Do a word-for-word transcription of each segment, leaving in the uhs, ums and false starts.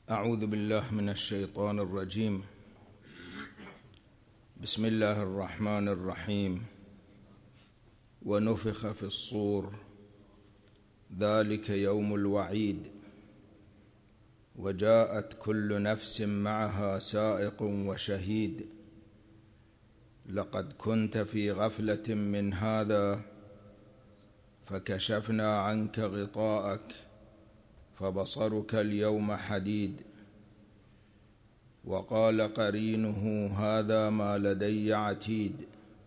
أعوذ بالله من الشيطان الرجيم. بسم الله الرحمن الرحيم. ونفخ في الصور ذلك يوم الوعيد وجاءت كل نفس معها سائق وشهيد لقد كنت في غفلة من هذا فكشفنا عنك غطاءك فبصرك اليوم حديد. وقال قرينه هذا ما لدي عتيد.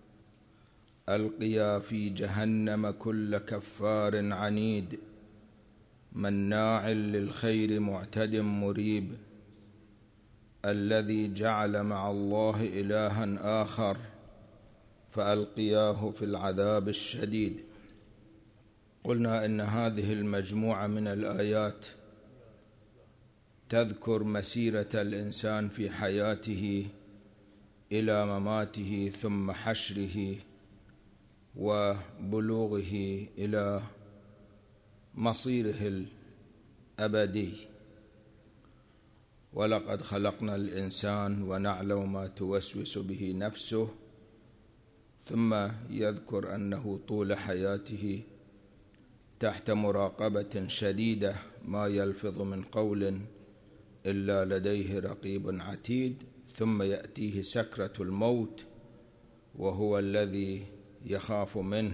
ألقيا في جهنم كل كفار عنيد مناع للخير معتد مريب الذي جعل مع الله إلها آخر فألقياه في العذاب الشديد. قلنا إن هذه المجموعة من الآيات تذكر مسيرة الإنسان في حياته إلى مماته ثم حشره وبلوغه إلى مصيره الأبدي. ولقد خلقنا الإنسان ونعلم ما توسوس به نفسه، ثم يذكر أنه طول حياته تحت مراقبة شديدة ما يلفظ من قول إلا لديه رقيب عتيد، ثم يأتيه سكرة الموت وهو الذي يخاف منه،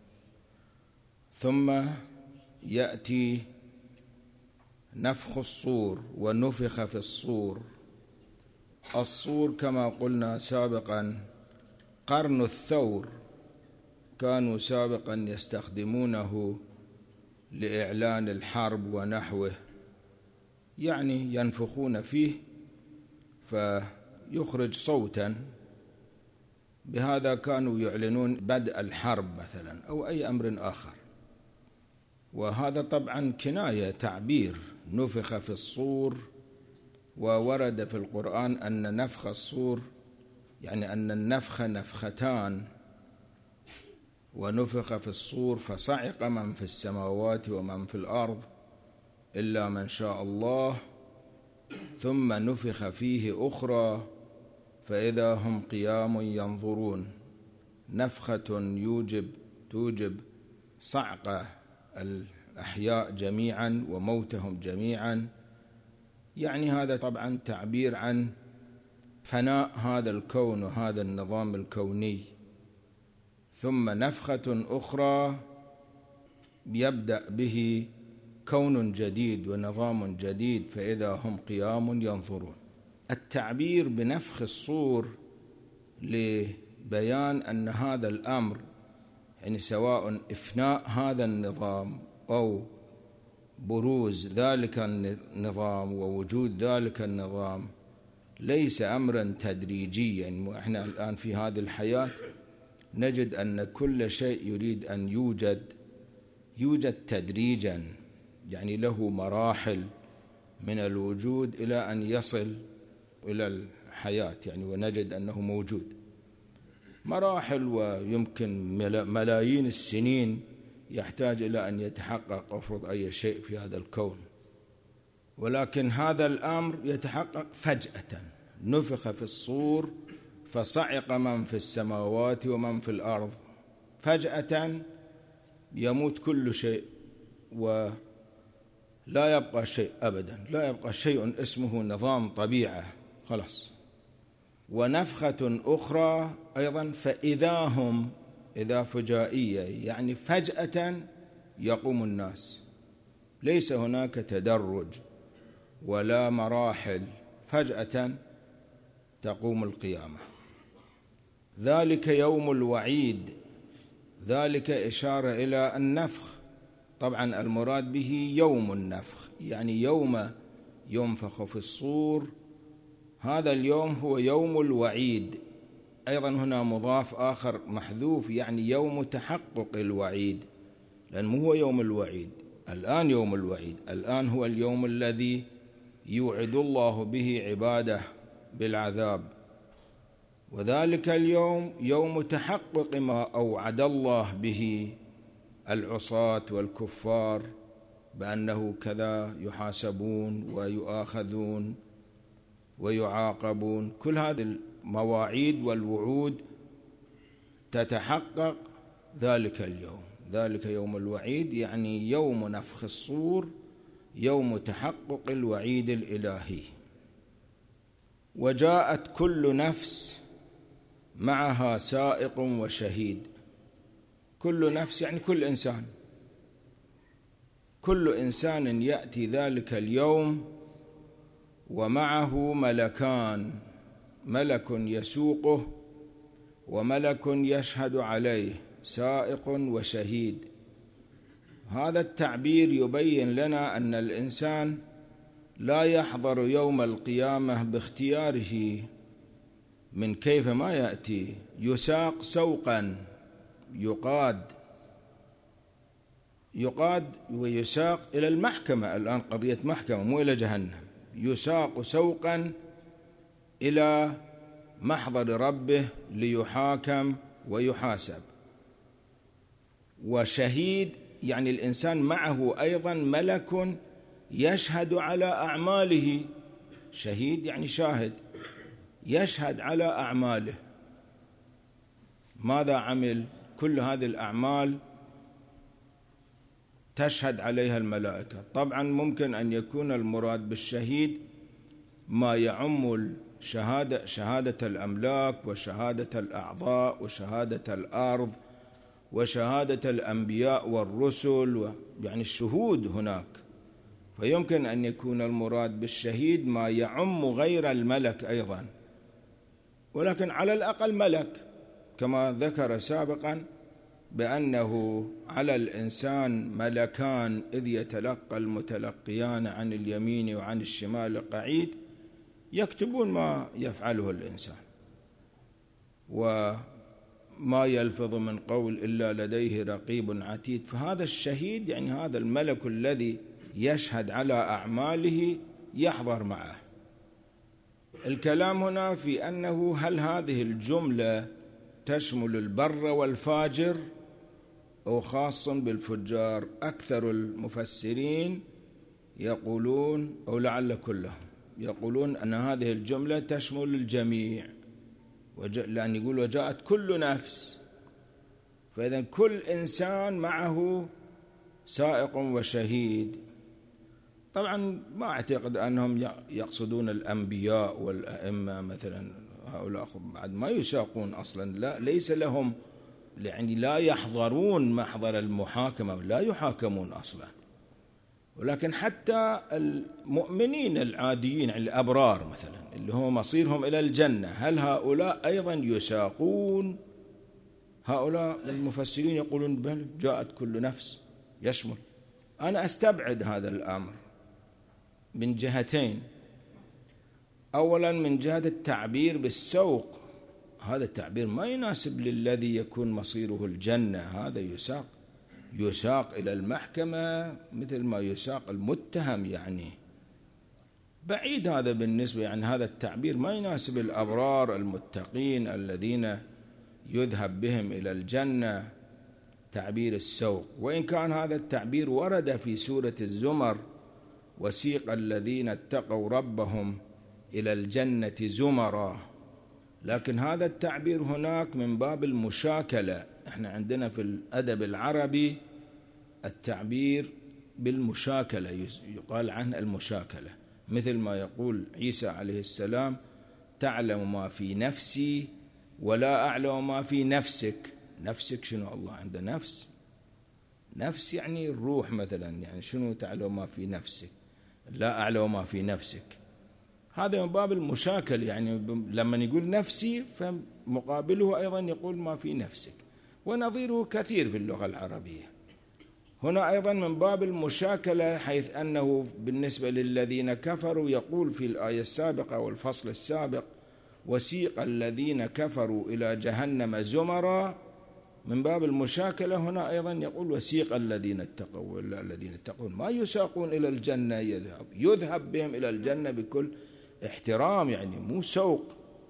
ثم يأتي نفخ الصور ونفخ في الصور. الصور كما قلنا سابقا قرن الثور، كانوا سابقا يستخدمونه لإعلان الحرب ونحوه، يعني ينفخون فيه فيخرج صوتا، بهذا كانوا يعلنون بدء الحرب مثلا أو أي أمر آخر. وهذا طبعا كناية تعبير نفخ في الصور، وورد في القرآن أن نفخ الصور يعني أن النفخ نفختان. ونفخ في الصور فصعق من في السماوات ومن في الأرض إلا من شاء الله ثم نفخ فيه أخرى فإذا هم قيام ينظرون. نفخة يوجب توجب صعق الأحياء جميعا وموتهم جميعا، يعني هذا طبعا تعبير عن فناء هذا الكون وهذا النظام الكوني. ثم نفخة أخرى يبدأ به كون جديد ونظام جديد فإذا هم قيام ينظرون. التعبير بنفخ الصور لبيان أن هذا الأمر، يعني سواء إفناء هذا النظام أو بروز ذلك النظام ووجود ذلك النظام، ليس أمرا تدريجيا. وإحنا الآن في هذه الحياة نجد أن كل شيء يريد أن يوجد يوجد تدريجا، يعني له مراحل من الوجود إلى أن يصل إلى الحياة، يعني ونجد أنه موجود مراحل، ويمكن ملايين السنين يحتاج إلى أن يتحقق أفرض أي شيء في هذا الكون. ولكن هذا الأمر يتحقق فجأة. نفخ في الصور فصعق من في السماوات ومن في الأرض، فجأة يموت كل شيء ولا يبقى شيء أبدا، لا يبقى شيء اسمه نظام طبيعة خلاص. ونفخة أخرى أيضا فإذا هم، إذا فجائية يعني فجأة يقوم الناس، ليس هناك تدرج ولا مراحل، فجأة تقوم القيامة. ذلك يوم الوعيد، ذلك إشارة إلى النفخ، طبعا المراد به يوم النفخ، يعني يوم ينفخ في الصور، هذا اليوم هو يوم الوعيد. أيضا هنا مضاف آخر محذوف، يعني يوم تحقق الوعيد، لأنه هو يوم الوعيد الآن. يوم الوعيد الآن هو اليوم الذي يوعد الله به عباده بالعذاب، وذلك اليوم يوم تحقق ما أوعد الله به العصاة والكفار بأنه كذا يحاسبون ويؤاخذون ويعاقبون. كل هذه المواعيد والوعود تتحقق ذلك اليوم. ذلك يوم الوعيد يعني يوم نفخ الصور، يوم تحقق الوعيد الإلهي. وجاءت كل نفس معها سائق وشهيد. كل نفس يعني كل إنسان، كل إنسان يأتي ذلك اليوم ومعه ملكان، ملك يسوقه وملك يشهد عليه، سائق وشهيد. هذا التعبير يبين لنا أن الإنسان لا يحضر يوم القيامة باختياره من كيف ما يأتي، يساق سوقا، يقاد يقاد ويساق إلى المحكمة. الآن قضية محكمة مو إلى جهنم، يساق سوقا إلى محضر ربه ليحاكم ويحاسب. وشهيد يعني الإنسان معه أيضا ملك يشهد على أعماله. شهيد يعني شاهد، يشهد على أعماله، ماذا عمل. كل هذه الأعمال تشهد عليها الملائكة. طبعا ممكن أن يكون المراد بالشهيد ما يعم الشهادة، شهادة الأملاك وشهادة الأعضاء وشهادة الأرض وشهادة الأنبياء والرسل، يعني الشهود هناك. فيمكن أن يكون المراد بالشهيد ما يعم غير الملك أيضا، ولكن على الأقل ملك، كما ذكر سابقا بأنه على الإنسان ملكان إذ يتلقى المتلقيان عن اليمين وعن الشمال قعيد، يكتبون ما يفعله الإنسان، وما يلفظ من قول إلا لديه رقيب عتيد. فهذا الشهيد يعني هذا الملك الذي يشهد على أعماله يحضر معه. الكلام هنا في أنه هل هذه الجملة تشمل البر والفاجر أو خاص بالفجار؟ أكثر المفسرين يقولون أو لعل كلهم يقولون أن هذه الجملة تشمل الجميع، لأن يقول وجاءت كل نفس، فإذا كل إنسان معه سائق وشهيد. طبعا ما أعتقد أنهم يقصدون الأنبياء والأئمة مثلا، هؤلاء بعد ما يساقون أصلا، لا ليس لهم، يعني لا يحضرون محضر المحاكمة، لا يحاكمون أصلا. ولكن حتى المؤمنين العاديين الأبرار مثلا اللي هم مصيرهم إلى الجنة، هل هؤلاء أيضا يساقون؟ هؤلاء المفسرين يقولون بل جاءت كل نفس، يشمل. أنا أستبعد هذا الأمر من جهتين. أولا من جهة التعبير بالسوق، هذا التعبير ما يناسب للذي يكون مصيره الجنة. هذا يساق يساق إلى المحكمة مثل ما يساق المتهم، يعني بعيد هذا بالنسبة، يعني هذا التعبير ما يناسب الأبرار المتقين الذين يذهب بهم إلى الجنة، تعبير السوق. وإن كان هذا التعبير ورد في سورة الزمر، وسيق الذين اتقوا ربهم إلى الجنة زمرا، لكن هذا التعبير هناك من باب المشاكلة. احنا عندنا في الأدب العربي التعبير بالمشاكلة، يقال عنه المشاكلة، مثل ما يقول عيسى عليه السلام تعلم ما في نفسي ولا أعلم ما في نفسك. نفسك شنو؟ الله عنده نفس، نفس يعني الروح مثلا، يعني شنو تعلم ما في نفسك؟ لا أعلم ما في نفسك. هذا من باب المشاكل، يعني لما يقول نفسي فمقابله أيضا يقول ما في نفسك، ونظيره كثير في اللغة العربية. هنا أيضا من باب المشاكلة، حيث أنه بالنسبة للذين كفروا يقول في الآية السابقة والفصل السابق وسيق الذين كفروا إلى جهنم زمرا، من باب المشاكلة هنا أيضا يقول وسيق الذين اتقوا، ولا الذين اتقون ما يساقون إلى الجنة، يذهب يذهب بهم إلى الجنة بكل احترام، يعني مو سوق.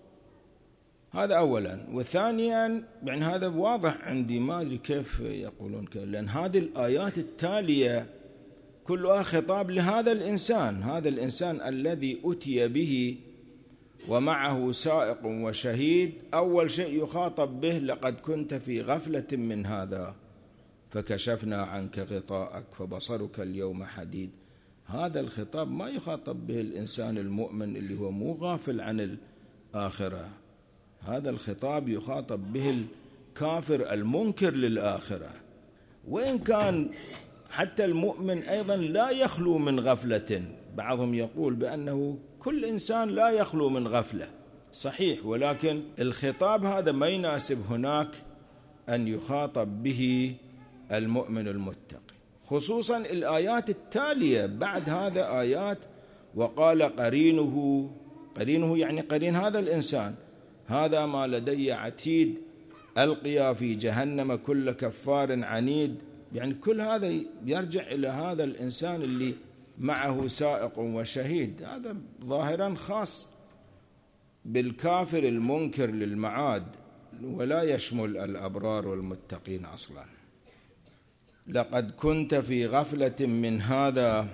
هذا أولا. وثانيا يعني هذا واضح عندي، ما أدري كيف يقولون كذا، لأن هذه الآيات التالية كلها خطاب لهذا الإنسان، هذا الإنسان الذي أتي به ومعه سائق وشهيد. أول شيء يخاطب به: لقد كنت في غفلة من هذا فكشفنا عنك غطاءك فبصرك اليوم حديد. هذا الخطاب ما يخاطب به الإنسان المؤمن اللي هو مو غافل عن الآخرة، هذا الخطاب يخاطب به الكافر المنكر للآخرة. وإن كان حتى المؤمن أيضا لا يخلو من غفلة، بعضهم يقول بأنه كل إنسان لا يخلو من غفلة، صحيح، ولكن الخطاب هذا ما يناسب هناك أن يخاطب به المؤمن المتقي، خصوصا الآيات التالية بعد هذا آيات: وقال قرينه، قرينه يعني قرين هذا الإنسان: هذا ما لدي عتيد ألقيا في جهنم كل كفار عنيد. يعني كل هذا يرجع إلى هذا الإنسان اللي معه سائق وشهيد، هذا ظاهرا خاص بالكافر المنكر للمعاد ولا يشمل الأبرار والمتقين أصلا. لقد كنت في غفلة من هذا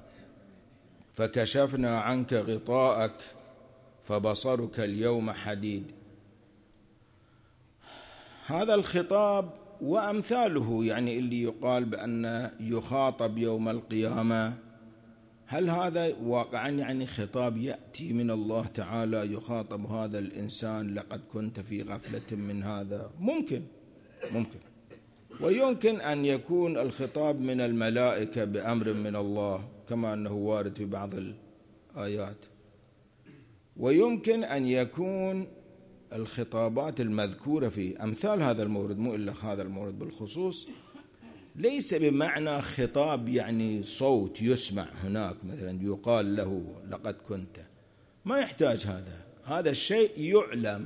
فكشفنا عنك غطاءك فبصرك اليوم حديد. هذا الخطاب وأمثاله يعني اللي يقال بأن يخاطب يوم القيامة، هل هذا واقعا يعني خطاب يأتي من الله تعالى يخاطب هذا الإنسان لقد كنت في غفلة من هذا؟ ممكن ممكن ويمكن أن يكون الخطاب من الملائكة بأمر من الله كما أنه وارد في بعض الآيات، ويمكن أن يكون الخطابات المذكورة في أمثال هذا المورد، مو إلا هذا المورد بالخصوص، ليس بمعنى خطاب يعني صوت يسمع هناك مثلا يقال له لقد كنت، ما يحتاج هذا، هذا الشيء يعلم.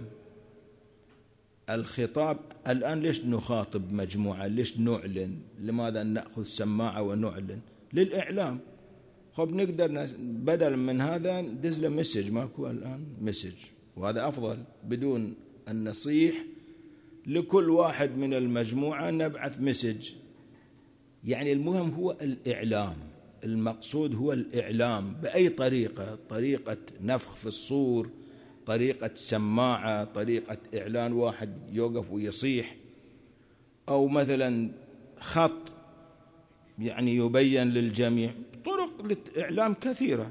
الخطاب الآن ليش نخاطب مجموعة؟ ليش نعلن؟ لماذا نأخذ سماعة ونعلن؟ للإعلام. خب نقدر بدل من هذا ندز له مسج، ماكو الآن مسج، وهذا أفضل بدون أن نصيح لكل واحد من المجموعة نبعث مسج. يعني المهم هو الإعلام، المقصود هو الإعلام بأي طريقة، طريقة نفخ في الصور، طريقة سماعة، طريقة إعلان واحد يوقف ويصيح، أو مثلا خط يعني يبين للجميع. طرق للإعلام كثيرة،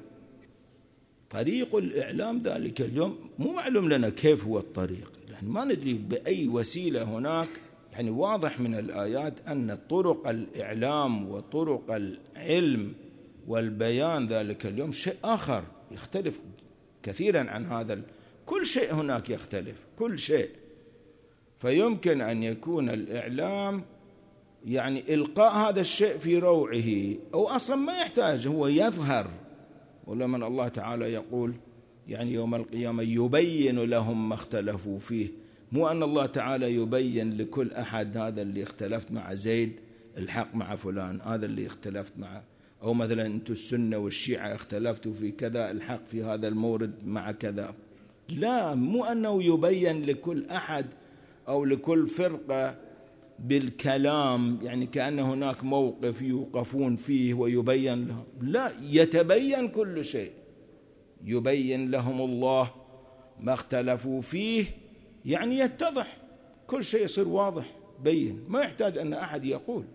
طريق الإعلام ذلك اليوم مو معلوم لنا كيف هو الطريق، يعني ما ندري بأي وسيلة هناك. يعني واضح من الآيات أن طرق الإعلام وطرق العلم والبيان ذلك اليوم شيء آخر يختلف كثيرا عن هذا. كل شيء هناك يختلف، كل شيء. فيمكن أن يكون الإعلام يعني إلقاء هذا الشيء في روعه، أو أصلا ما يحتاج، هو يظهر. ولمن الله تعالى يقول يعني يوم القيامة يبين لهم ما اختلفوا فيه، مو أن الله تعالى يبين لكل أحد هذا اللي اختلفت مع زيد الحق مع فلان، هذا اللي اختلفت معه، أو مثلا أنتم السنة والشيعة اختلفتوا في كذا الحق في هذا المورد مع كذا. لا، مو أنه يبين لكل أحد أو لكل فرقة بالكلام، يعني كأن هناك موقف يوقفون فيه ويبين لهم، لا، يتبين كل شيء، يبين لهم الله ما اختلفوا فيه، يعني يتضح كل شيء، يصير واضح بين، ما يحتاج أن أحد يقول.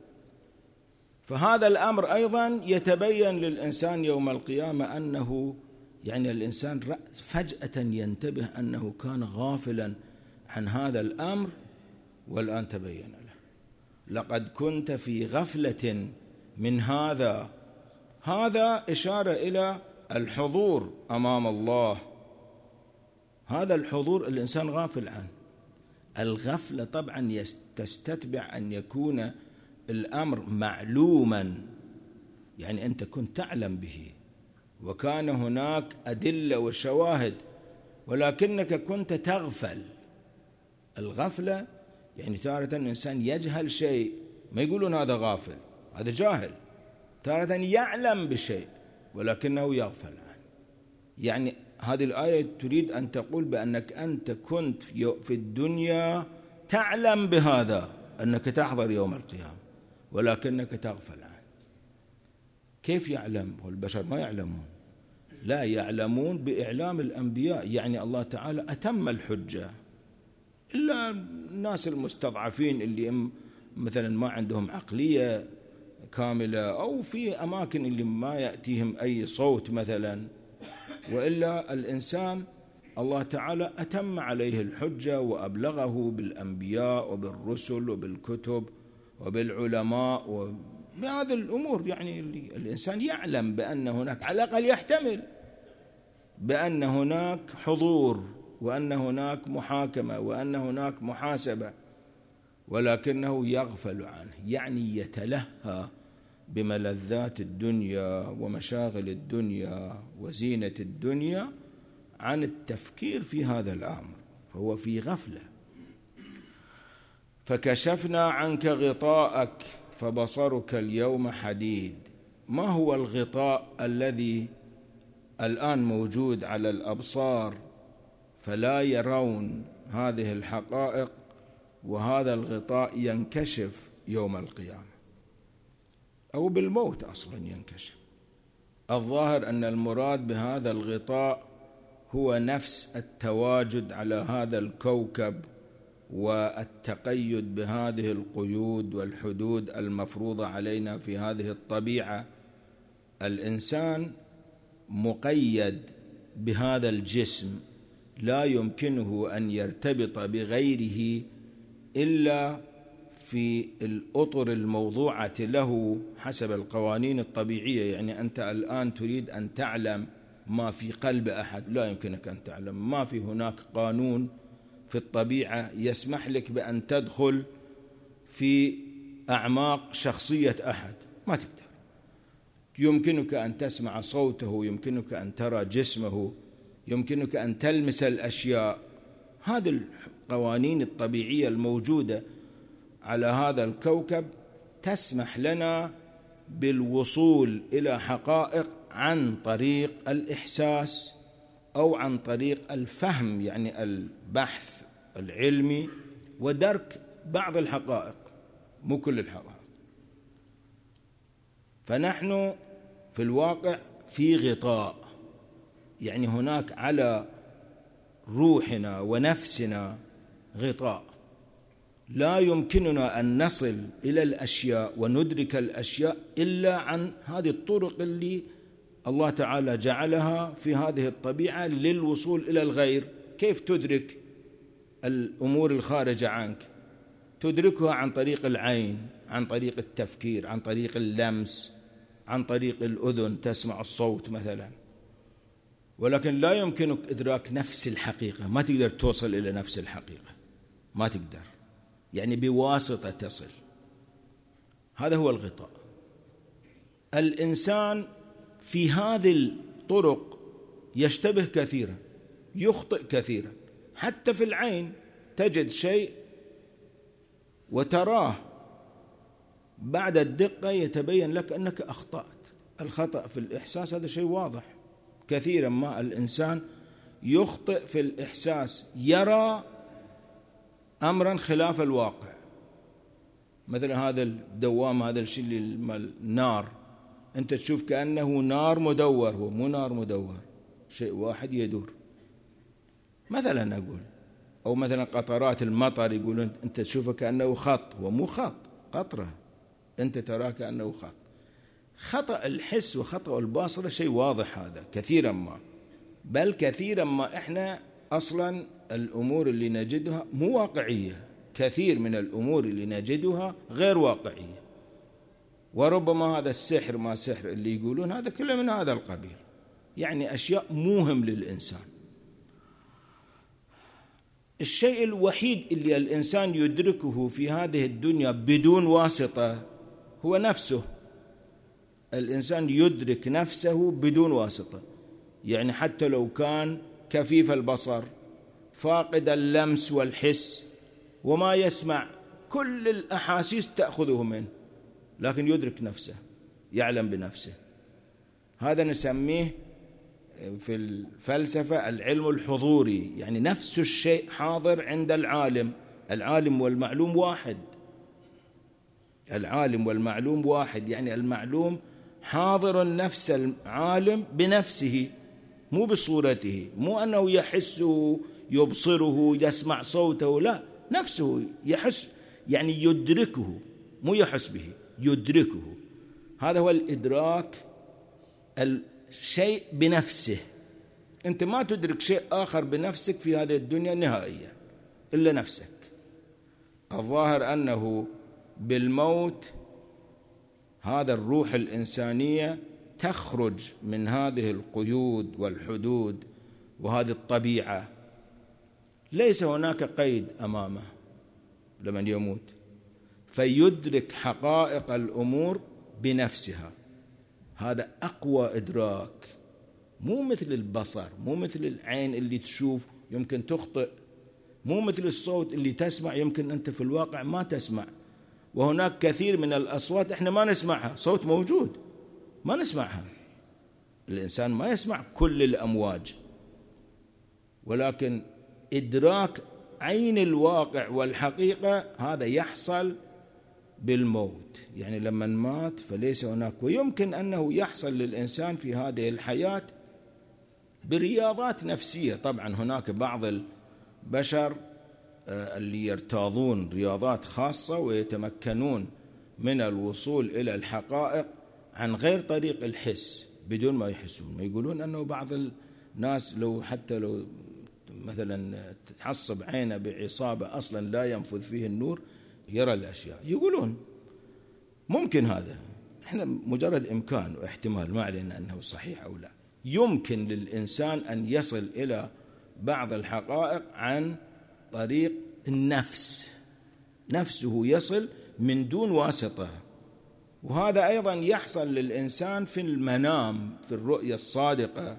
فهذا الأمر أيضا يتبين للإنسان يوم القيامة أنه يعني الإنسان فجأة ينتبه أنه كان غافلا عن هذا الأمر والآن تبين له. لقد كنت في غفلة من هذا، هذا إشارة إلى الحضور أمام الله. هذا الحضور الإنسان غافل عنه. الغفلة طبعا تستتبع أن يكون الأمر معلوما، يعني أنت كنت تعلم به وكان هناك أدلة وشواهد، ولكنك كنت تغفل. الغفلة يعني تارة الإنسان يجهل شيء، ما يقولون هذا غافل، هذا جاهل. تارة يعلم بشيء ولكنه يغفل عنه. يعني هذه الآية تريد أن تقول بأنك أنت كنت في الدنيا تعلم بهذا، أنك تحضر يوم القيامة، ولكنك تغفل عنه. كيف يعلم؟ والبشر ما يعلمون، لا يعلمون بإعلام الأنبياء. يعني الله تعالى أتم الحجة، إلا الناس المستضعفين اللي مثلا ما عندهم عقلية كاملة، أو في أماكن اللي ما يأتيهم أي صوت مثلا، وإلا الإنسان الله تعالى أتم عليه الحجة وأبلغه بالأنبياء وبالرسل وبالكتب وبالعلماء وبهذه الأمور. يعني اللي الإنسان يعلم بأن هناك، على الأقل يحتمل بأن هناك حضور، وأن هناك محاكمة، وأن هناك محاسبة، ولكنه يغفل عنه. يعني يتلهى بملذات الدنيا ومشاغل الدنيا وزينة الدنيا عن التفكير في هذا الأمر، فهو في غفلة. فكشفنا عنك غطاءك فبصرك اليوم حديد. ما هو الغطاء الذي الآن موجود على الأبصار فلا يرون هذه الحقائق؟ وهذا الغطاء ينكشف يوم القيامة أو بالموت أصلا ينكشف. الظاهر أن المراد بهذا الغطاء هو نفس التواجد على هذا الكوكب والتقيد بهذه القيود والحدود المفروضة علينا في هذه الطبيعة. الإنسان مقيد بهذا الجسم، لا يمكنه أن يرتبط بغيره إلا في الأطر الموضوعة له حسب القوانين الطبيعية. يعني أنت الآن تريد أن تعلم ما في قلب أحد، لا يمكنك أن تعلم. ما في هناك قانون في الطبيعة يسمح لك بأن تدخل في أعماق شخصية أحد، ما تقدر. يمكنك أن تسمع صوته، يمكنك أن ترى جسمه، يمكنك أن تلمس الأشياء. هذه القوانين الطبيعية الموجودة على هذا الكوكب تسمح لنا بالوصول إلى حقائق عن طريق الإحساس أو عن طريق الفهم، يعني البحث العلمي ودرك بعض الحقائق، مو كل الحقائق. فنحن في الواقع في غطاء، يعني هناك على روحنا ونفسنا غطاء، لا يمكننا أن نصل إلى الأشياء وندرك الأشياء إلا عن هذه الطرق اللي الله تعالى جعلها في هذه الطبيعة للوصول إلى الغير. كيف تدرك الأمور الخارجة عنك؟ تدركها عن طريق العين، عن طريق التفكير، عن طريق اللمس، عن طريق الأذن تسمع الصوت مثلا. ولكن لا يمكنك إدراك نفس الحقيقة، ما تقدر توصل إلى نفس الحقيقة، ما تقدر، يعني بواسطة تصل. هذا هو الغطاء. الإنسان في هذه الطرق يشتبه كثيرا، يخطئ كثيرا. حتى في العين تجد شيء وتراه بعد الدقة يتبين لك أنك أخطأت. الخطأ في الإحساس هذا شيء واضح. كثيرا ما الإنسان يخطئ في الإحساس، يرى أمرا خلاف الواقع. مثلا هذا الدوام، هذا الشيء النار، أنت تشوف كأنه نار مدور، هو مو نار مدور، شيء واحد يدور مثلا أقول. أو مثلا قطرات المطر، يقولون أنت تشوفه كأنه خط، هو مو خط، قطرة أنت تراه كأنه خط. خطأ الحس وخطأ البصر شيء واضح هذا كثيرا ما، بل كثيرا ما إحنا أصلا الأمور اللي نجدها مو واقعية. كثير من الأمور اللي نجدها غير واقعية. وربما هذا السحر ما سحر اللي يقولون، هذا كله من هذا القبيل، يعني أشياء موهم للإنسان. الشيء الوحيد اللي الإنسان يدركه في هذه الدنيا بدون واسطة هو نفسه. الإنسان يدرك نفسه بدون واسطة، يعني حتى لو كان كفيف البصر، فاقد اللمس والحس، وما يسمع، كل الأحاسيس تأخذه منه، لكن يدرك نفسه، يعلم بنفسه. هذا نسميه في الفلسفة العلم الحضوري، يعني نفس الشيء حاضر عند العالم. العالم والمعلوم واحد، العالم والمعلوم واحد، يعني المعلوم حاضر نفس العالم بنفسه، مو بصورته، مو أنه يحسه يبصره يسمع صوته، لا، نفسه يحس، يعني يدركه، مو يحس به، يدركه. هذا هو الإدراك، الشيء بنفسه. أنت ما تدرك شيء آخر بنفسك في هذه الدنيا نهائيا إلا نفسك. الظاهر أنه بالموت هذا الروح الإنسانية تخرج من هذه القيود والحدود وهذه الطبيعة، ليس هناك قيد أمامه لمن يموت، فيدرك حقائق الأمور بنفسها. هذا أقوى إدراك، مو مثل البصر، مو مثل العين اللي تشوف يمكن تخطئ، مو مثل الصوت اللي تسمع يمكن أنت في الواقع ما تسمع. وهناك كثير من الأصوات إحنا ما نسمعها، صوت موجود ما نسمعها. الإنسان ما يسمع كل الأمواج، ولكن إدراك عين الواقع والحقيقة هذا يحصل بالموت. يعني لما مات فليس هناك. ويمكن أنه يحصل للإنسان في هذه الحياة برياضات نفسية. طبعا هناك بعض البشر اللي يرتاضون رياضات خاصة ويتمكنون من الوصول إلى الحقائق عن غير طريق الحس، بدون ما يحسون. يقولون أنه بعض الناس لو حتى لو مثلا تتحصب عينه بعصابة أصلا لا ينفذ فيه النور يرى الأشياء. يقولون ممكن هذا، احنا مجرد إمكان واحتمال، ما علينا أنه صحيح أو لا. يمكن للإنسان أن يصل إلى بعض الحقائق عن طريق النفس، نفسه يصل من دون واسطة. وهذا أيضا يحصل للإنسان في المنام، في الرؤية الصادقة.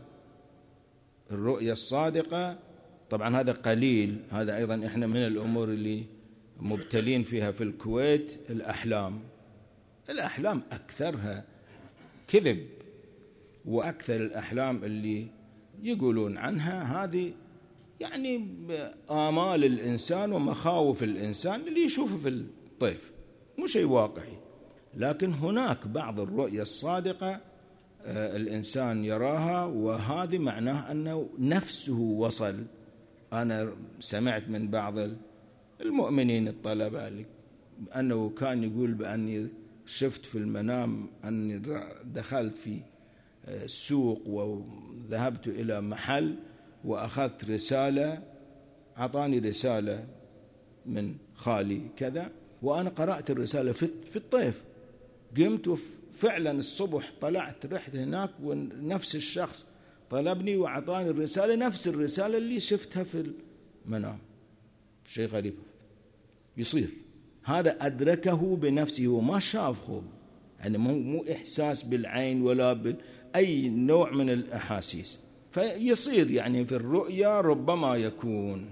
الرؤية الصادقة طبعا هذا قليل، هذا أيضا إحنا من الأمور اللي مبتلين فيها في الكويت. الأحلام، الأحلام أكثرها كذب، وأكثر الأحلام اللي يقولون عنها هذه يعني آمال الإنسان ومخاوف الإنسان اللي يشوفه في الطيف، مو شيء واقعي. لكن هناك بعض الرؤية الصادقة الإنسان يراها، وهذه معناه أنه نفسه وصل. أنا سمعت من بعض المؤمنين الطلبة أنه كان يقول بأني شفت في المنام أني دخلت في السوق وذهبت إلى محل وأخذت رسالة، أعطاني رسالة من خالي كذا، وأنا قرأت الرسالة في الطيف. قمت وفعلا الصبح طلعت رحت هناك ونفس الشخص طلبني وأعطاني الرسالة، نفس الرسالة اللي شفتها في المنام. شيء غريب يصير. هذا أدركه بنفسه وما شاف خوب، يعني مو إحساس بالعين ولا بأي نوع من الأحاسيس. فيصير يعني في الرؤيا ربما يكون.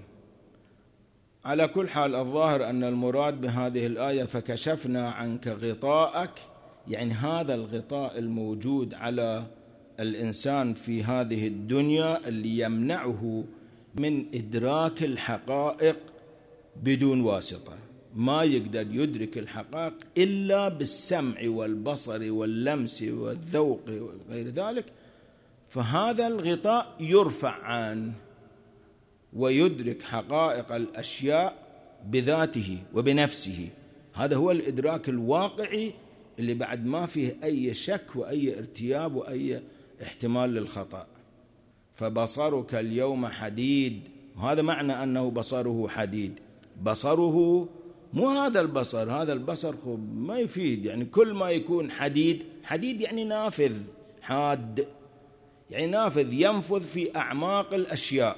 على كل حال الظاهر أن المراد بهذه الآية فكشفنا عنك غطاءك، يعني هذا الغطاء الموجود على الإنسان في هذه الدنيا اللي يمنعه من إدراك الحقائق بدون واسطة. ما يقدر يدرك الحقائق إلا بالسمع والبصر واللمس والذوق وغير ذلك. فهذا الغطاء يرفع عنه ويدرك حقائق الأشياء بذاته وبنفسه. هذا هو الإدراك الواقعي اللي بعد ما فيه أي شك وأي ارتياب وأي احتمال للخطأ. فبصرك اليوم حديد، وهذا معنى أنه بصره حديد. بصره مو هذا البصر، هذا البصر ما يفيد، يعني كل ما يكون حديد، حديد يعني نافذ، حاد يعني نافذ ينفذ في أعماق الأشياء.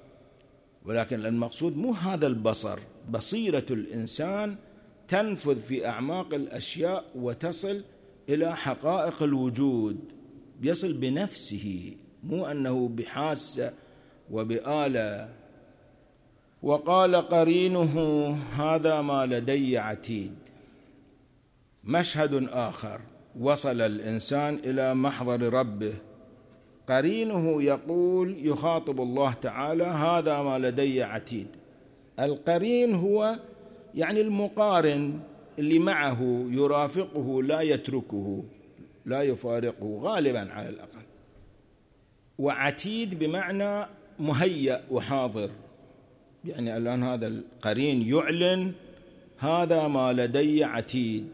ولكن المقصود مو هذا البصر، بصيرة الإنسان تنفذ في أعماق الأشياء وتصل إلى حقائق الوجود، يصل بنفسه، مو أنه بحاسة وبآلة. وقال قرينه هذا ما لدي عتيد. مشهد آخر، وصل الإنسان إلى محضر ربه. قرينه يقول، يخاطب الله تعالى، هذا ما لدي عتيد. القرين هو يعني المقارن اللي معه يرافقه لا يتركه، لا يفارقه غالبا على الأقل. وعتيد بمعنى مهيأ وحاضر، يعني الآن هذا القرين يعلن هذا ما لدي عتيد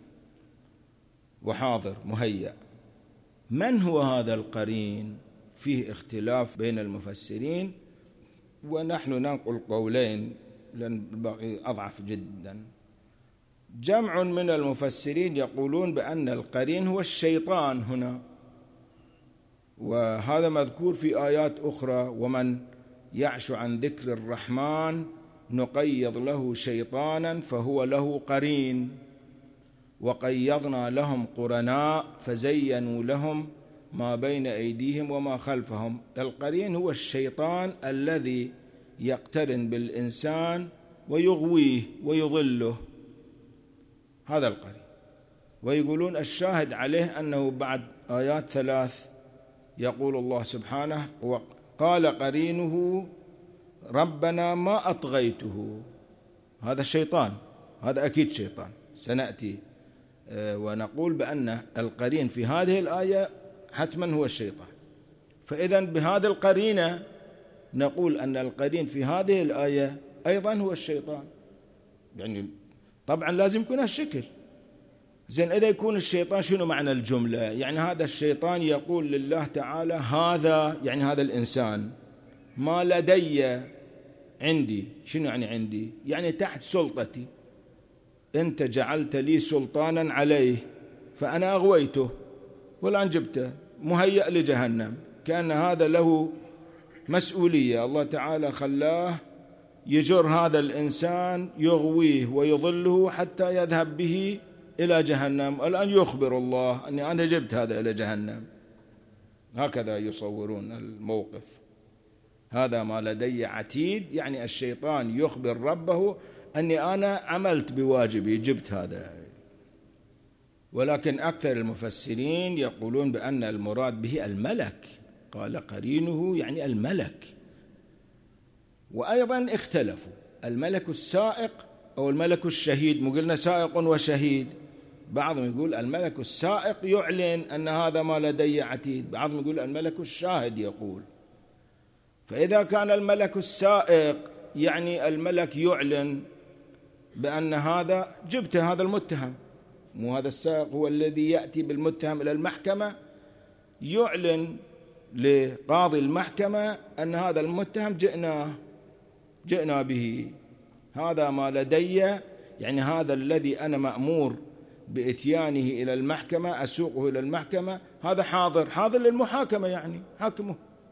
وحاضر مهيأ. من هو هذا القرين؟ فيه اختلاف بين المفسرين، ونحن ننقل قولين لأن الباقي أضعف جدا. جمع من المفسرين يقولون بأن القرين هو الشيطان هنا، وهذا مذكور في آيات أخرى: ومن يعش عن ذكر الرحمن نقيض له شيطانا فهو له قرين، وقيضنا لهم قرناء فزينوا لهم ما بين أيديهم وما خلفهم. القرين هو الشيطان الذي يقترن بالإنسان ويغويه ويضله، هذا القرين. ويقولون الشاهد عليه أنه بعد آيات ثلاث يقول الله سبحانه: وقال قرينه ربنا ما أطغيته. هذا الشيطان، هذا أكيد شيطان، سنأتي ونقول بأن القرين في هذه الآية حتما هو الشيطان. فإذا بهذا القرينة نقول أن القرين في هذه الآية أيضا هو الشيطان. يعني طبعا لازم يكون هالشكل. زين، إذا يكون الشيطان شنو معنى الجملة؟ يعني هذا الشيطان يقول لله تعالى هذا، يعني هذا الإنسان ما لدي عندي. شنو يعني عندي؟ يعني تحت سلطتي، أنت جعلت لي سلطانا عليه فأنا أغويته والآن جبته مهيأ لجهنم، كأن هذا له مسؤولية. الله تعالى خلاه يجر هذا الإنسان يغويه ويضله حتى يذهب به إلى جهنم، الآن يخبر الله أني أنا جبت هذا إلى جهنم. هكذا يصورون الموقف. هذا ما لدي عتيد، يعني الشيطان يخبر ربه أني أنا عملت بواجبي، جبت هذا. ولكن أكثر المفسرين يقولون بأن المراد به الملك، قال قرينه يعني الملك. وأيضا اختلفوا: الملك السائق أو الملك الشهيد؟ مو قلنا سائق وشهيد؟ بعضهم يقول الملك السائق يعلن أن هذا ما لدي عتيد، بعضهم يقول الملك الشاهد يقول. فإذا كان الملك السائق يعني الملك يعلن بأن هذا جبت هذا المتهم، مو هذا السائق هو الذي يأتي بالمتهم إلى المحكمة، يعلن لقاضي المحكمة أن هذا المتهم جئنا جئنا به، هذا ما لدي، يعني هذا الذي أنا مأمور بإتيانه إلى المحكمة أسوقه إلى المحكمة، هذا حاضر حاضر للمحاكمة، يعني حاكمه.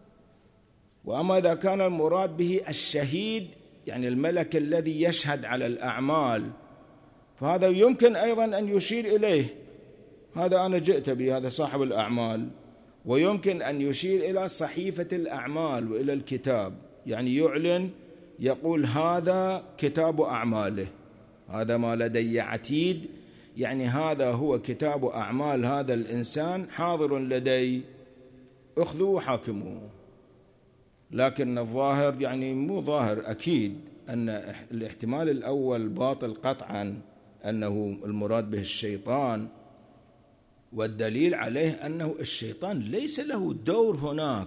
وأما إذا كان المراد به الشهيد يعني الملك الذي يشهد على الأعمال، فهذا يمكن أيضا أن يشير إليه، هذا أنا جئت به، هذا صاحب الأعمال. ويمكن أن يشير إلى صحيفة الأعمال وإلى الكتاب، يعني يعلن يقول هذا كتاب أعماله، هذا ما لدي عتيد، يعني هذا هو كتاب أعمال هذا الإنسان حاضر لدي، أخذوا وحاكموه. لكن الظاهر يعني مو ظاهر أكيد أن الاحتمال الأول باطل قطعا، أنه المراد به الشيطان، والدليل عليه أنه الشيطان ليس له دور هناك.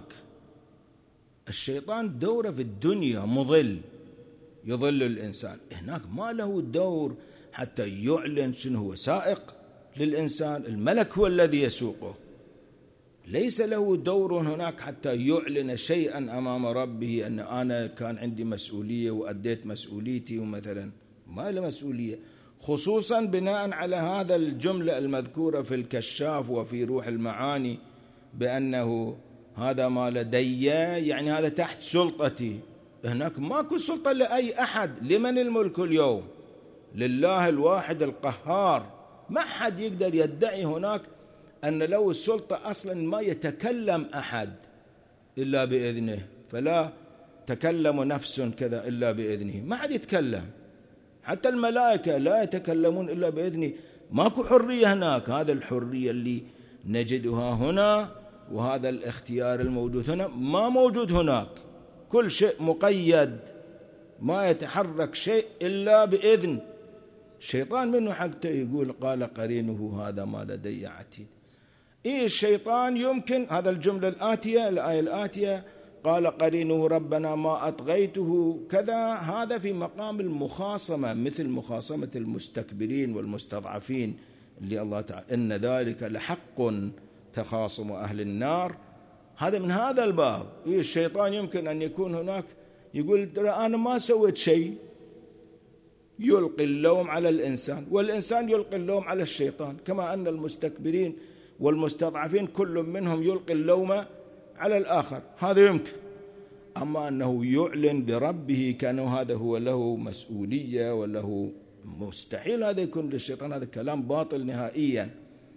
الشيطان دوره في الدنيا مضل، يضل الإنسان، هناك ما له دور حتى يعلن شنو هو سائق للإنسان، الملك هو الذي يسوقه، ليس له دور هناك حتى يعلن شيئا أمام ربه أن أنا كان عندي مسؤولية وأديت مسؤوليتي، ومثلا ما له مسؤولية، خصوصا بناء على هذا الجملة المذكورة في الكشاف وفي روح المعاني بأنه هذا ما لدي، يعني هذا تحت سلطتي. هناك ماكو سلطة لأي أحد. لمن الملك اليوم؟ لله الواحد القهار. ما حد يقدر يدعي هناك أن له السلطة، أصلا ما يتكلم أحد إلا بإذنه، فلا تكلم نفس كذا إلا بإذنه، ما حد يتكلم، حتى الملائكة لا يتكلمون إلا بإذنه. ماكو حرية هناك، هذا الحرية اللي نجدها هنا وهذا الاختيار الموجود هنا ما موجود هناك، كل شيء مقيد، ما يتحرك شيء إلا بإذن. الشيطان منه حقته يقول قال قرينه هذا ما لدي عتيد. إيه الشيطان يمكن هذا الجملة الآتية الآية الآتية قال قرينه ربنا ما أطغيته كذا، هذا في مقام المخاصمة مثل مخاصمة المستكبرين والمستضعفين اللي الله تعالى إن ذلك لحق تخاصم أهل النار. هذا من هذا الباب. إيه الشيطان يمكن أن يكون هناك يقول أنا ما سويت شيء، يلقي اللوم على الإنسان، والإنسان يلقي اللوم على الشيطان، كما أن المستكبرين والمستضعفين كل منهم يلقي اللوم على الآخر، هذا يمكن. أما أنه يعلن بربه كأنه هذا هو له مسؤولية وله، مستحيل هذا يكون للشيطان، هذا كلام باطل نهائيا.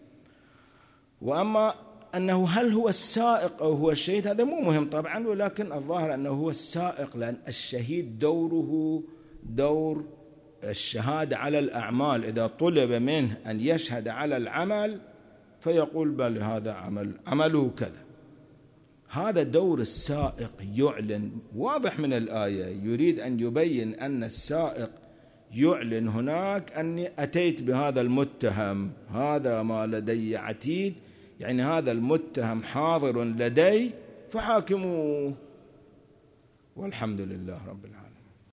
وأما أنه هل هو السائق أو هو الشهيد هذا مو مهم طبعا، ولكن الظاهر أنه هو السائق، لأن الشهيد دوره دور الشهادة على الأعمال. إذا طلب منه أن يشهد على العمل فيقول بل هذا عمل عمله كذا، هذا دور السائق، يعلن. واضح من الآية يريد أن يبين أن السائق يعلن هناك أني أتيت بهذا المتهم، هذا ما لدي عتيد، يعني هذا المتهم حاضر لدي فحاكموه. والحمد لله رب العالمين.